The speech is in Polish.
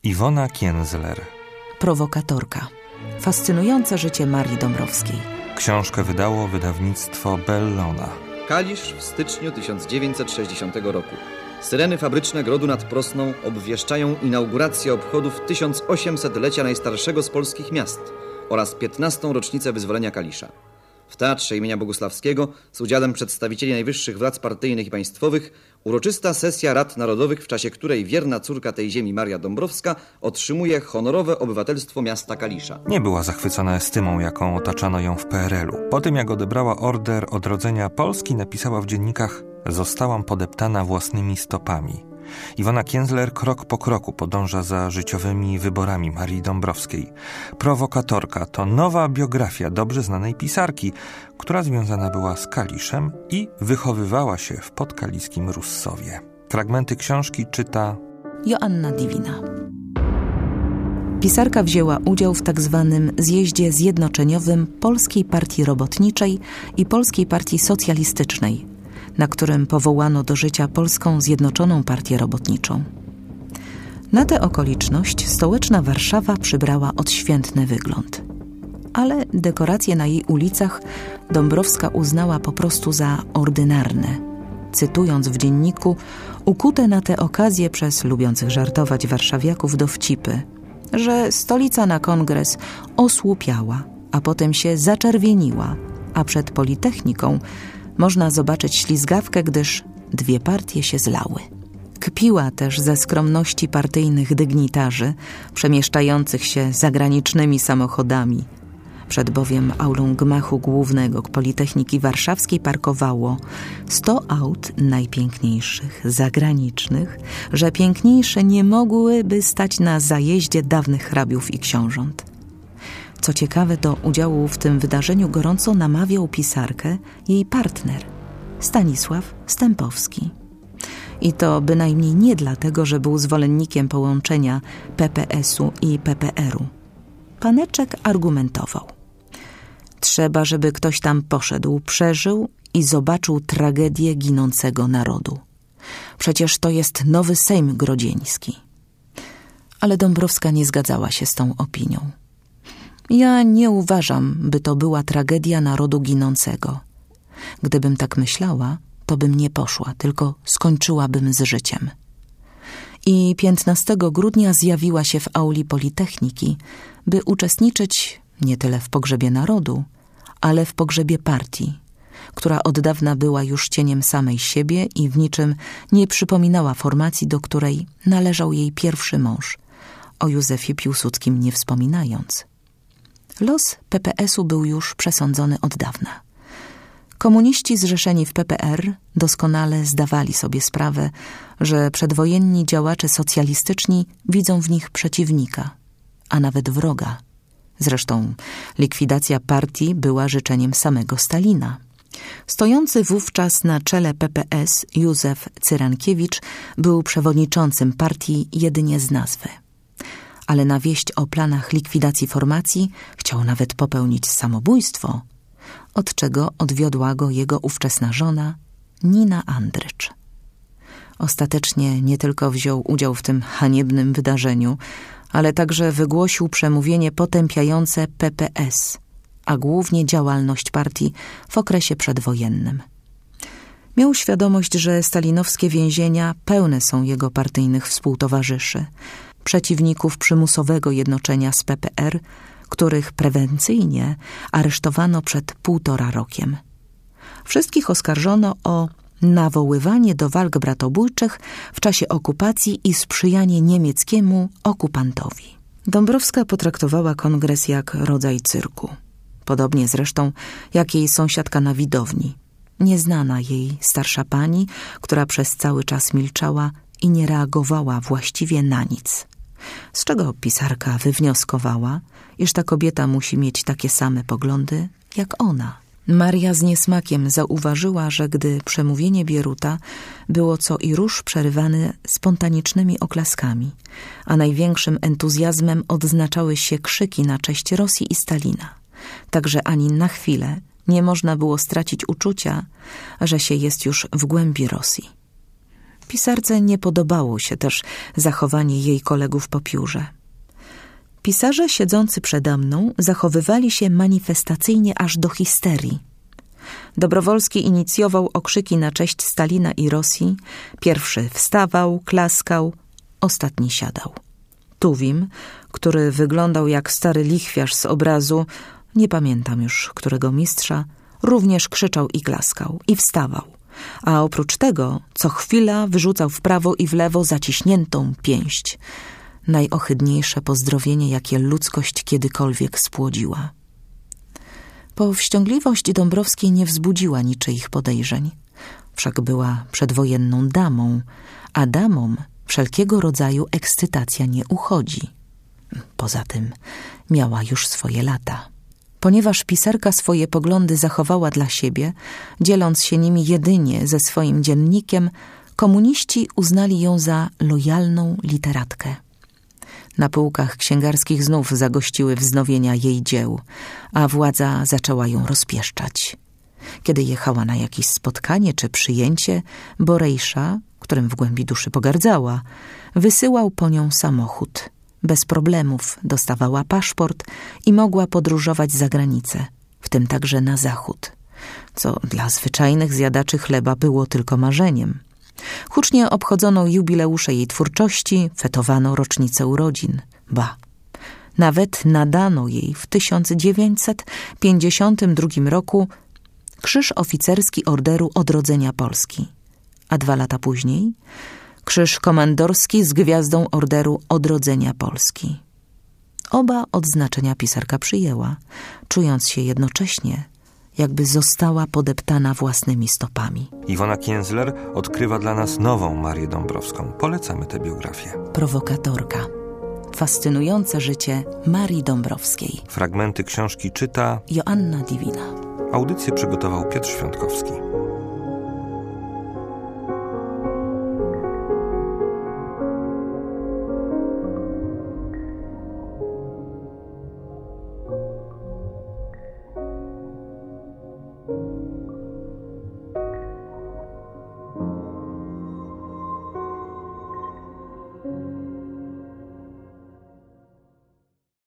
Iwona Kienzler. Prowokatorka. Fascynujące życie Marii Dąbrowskiej. Książkę wydało wydawnictwo Bellona. Kalisz w styczniu 1960 roku. Syreny fabryczne Grodu nad Prosną obwieszczają inaugurację obchodów 1800-lecia najstarszego z polskich miast oraz 15. rocznicę wyzwolenia Kalisza. W Teatrze imienia Bogusławskiego z udziałem przedstawicieli najwyższych władz partyjnych i państwowych uroczysta sesja Rad Narodowych, w czasie której wierna córka tej ziemi Maria Dąbrowska otrzymuje honorowe obywatelstwo miasta Kalisza. Nie była zachwycona estymą, jaką otaczano ją w PRL-u. Po tym, jak odebrała order odrodzenia Polski, napisała w dziennikach: zostałam podeptana własnymi stopami. Iwona Kienzler krok po kroku podąża za życiowymi wyborami Marii Dąbrowskiej. Prowokatorka to nowa biografia dobrze znanej pisarki, która związana była z Kaliszem i wychowywała się w podkaliskim Russowie. Fragmenty książki czyta Joanna Diwina. Pisarka wzięła udział w tzw. zjeździe zjednoczeniowym Polskiej Partii Robotniczej i Polskiej Partii Socjalistycznej, na którym powołano do życia Polską Zjednoczoną Partię Robotniczą. Na tę okoliczność stołeczna Warszawa przybrała odświętny wygląd. Ale dekoracje na jej ulicach Dąbrowska uznała po prostu za ordynarne, cytując w dzienniku ukute na tę okazję przez lubiących żartować warszawiaków dowcipy, że stolica na kongres osłupiała, a potem się zaczerwieniła, a przed Politechniką można zobaczyć ślizgawkę, gdyż dwie partie się zlały. Kpiła też ze skromności partyjnych dygnitarzy przemieszczających się zagranicznymi samochodami. Przed bowiem aulą gmachu głównego Politechniki Warszawskiej parkowało 100 aut najpiękniejszych, zagranicznych, że piękniejsze nie mogłyby stać na zajeździe dawnych hrabiów i książąt. Co ciekawe, do udziału w tym wydarzeniu gorąco namawiał pisarkę jej partner, Stanisław Stępowski. I to bynajmniej nie dlatego, że był zwolennikiem połączenia PPS-u i PPR-u. Paneczek argumentował: trzeba, żeby ktoś tam poszedł, przeżył i zobaczył tragedię ginącego narodu. Przecież to jest nowy Sejm Grodzieński. Ale Dąbrowska nie zgadzała się z tą opinią. Ja nie uważam, by to była tragedia narodu ginącego. Gdybym tak myślała, to bym nie poszła, tylko skończyłabym z życiem. I 15 grudnia zjawiła się w auli Politechniki, by uczestniczyć nie tyle w pogrzebie narodu, ale w pogrzebie partii, która od dawna była już cieniem samej siebie i w niczym nie przypominała formacji, do której należał jej pierwszy mąż, o Józefie Piłsudskim nie wspominając. Los PPS-u był już przesądzony od dawna. Komuniści zrzeszeni w PPR doskonale zdawali sobie sprawę, że przedwojenni działacze socjalistyczni widzą w nich przeciwnika, a nawet wroga. Zresztą likwidacja partii była życzeniem samego Stalina. Stojący wówczas na czele PPS Józef Cyrankiewicz był przewodniczącym partii jedynie z nazwy. Ale na wieść o planach likwidacji formacji chciał nawet popełnić samobójstwo, od czego odwiodła go jego ówczesna żona Nina Andrycz. Ostatecznie nie tylko wziął udział w tym haniebnym wydarzeniu, ale także wygłosił przemówienie potępiające PPS, a głównie działalność partii w okresie przedwojennym. Miał świadomość, że stalinowskie więzienia pełne są jego partyjnych współtowarzyszy, przeciwników przymusowego jednoczenia z PPR, których prewencyjnie aresztowano przed 1,5 rokiem. Wszystkich oskarżono o nawoływanie do walk bratobójczych w czasie okupacji i sprzyjanie niemieckiemu okupantowi. Dąbrowska potraktowała kongres jak rodzaj cyrku. Podobnie zresztą jak jej sąsiadka na widowni, nieznana jej starsza pani, która przez cały czas milczała i nie reagowała właściwie na nic. Z czego pisarka wywnioskowała, iż ta kobieta musi mieć takie same poglądy jak ona. Maria z niesmakiem zauważyła, że gdy przemówienie Bieruta było co i róż przerywane spontanicznymi oklaskami, a największym entuzjazmem odznaczały się krzyki na cześć Rosji i Stalina, także ani na chwilę nie można było stracić uczucia, że się jest już w głębi Rosji. Pisarce nie podobało się też zachowanie jej kolegów po piórze. Pisarze siedzący przede mną zachowywali się manifestacyjnie aż do histerii. Dobrowolski inicjował okrzyki na cześć Stalina i Rosji. Pierwszy wstawał, klaskał, ostatni siadał. Tuwim, który wyglądał jak stary lichwiarz z obrazu, nie pamiętam już którego mistrza, również krzyczał i klaskał, i wstawał. A oprócz tego co chwila wyrzucał w prawo i w lewo zaciśniętą pięść. Najohydniejsze pozdrowienie, jakie ludzkość kiedykolwiek spłodziła. Powściągliwość Dąbrowskiej nie wzbudziła niczyich podejrzeń. Wszak była przedwojenną damą, a damom wszelkiego rodzaju ekscytacja nie uchodzi. Poza tym miała już swoje lata. Ponieważ pisarka swoje poglądy zachowała dla siebie, dzieląc się nimi jedynie ze swoim dziennikiem, komuniści uznali ją za lojalną literatkę. Na półkach księgarskich znów zagościły wznowienia jej dzieł, a władza zaczęła ją rozpieszczać. Kiedy jechała na jakieś spotkanie czy przyjęcie, Borejsza, którym w głębi duszy pogardzała, wysyłał po nią samochód. Bez problemów dostawała paszport i mogła podróżować za granicę, w tym także na zachód, co dla zwyczajnych zjadaczy chleba było tylko marzeniem. Hucznie obchodzono jubileusze jej twórczości, fetowano rocznicę urodzin. Ba, nawet nadano jej w 1952 roku Krzyż Oficerski Orderu Odrodzenia Polski, a 2 lata później Krzyż Komandorski z Gwiazdą Orderu Odrodzenia Polski. Oba odznaczenia pisarka przyjęła, czując się jednocześnie, jakby została podeptana własnymi stopami. Iwona Kienzler odkrywa dla nas nową Marię Dąbrowską. Polecamy tę biografię. Prowokatorka. Fascynujące życie Marii Dąbrowskiej. Fragmenty książki czyta Joanna Diwina. Audycję przygotował Piotr Świątkowski.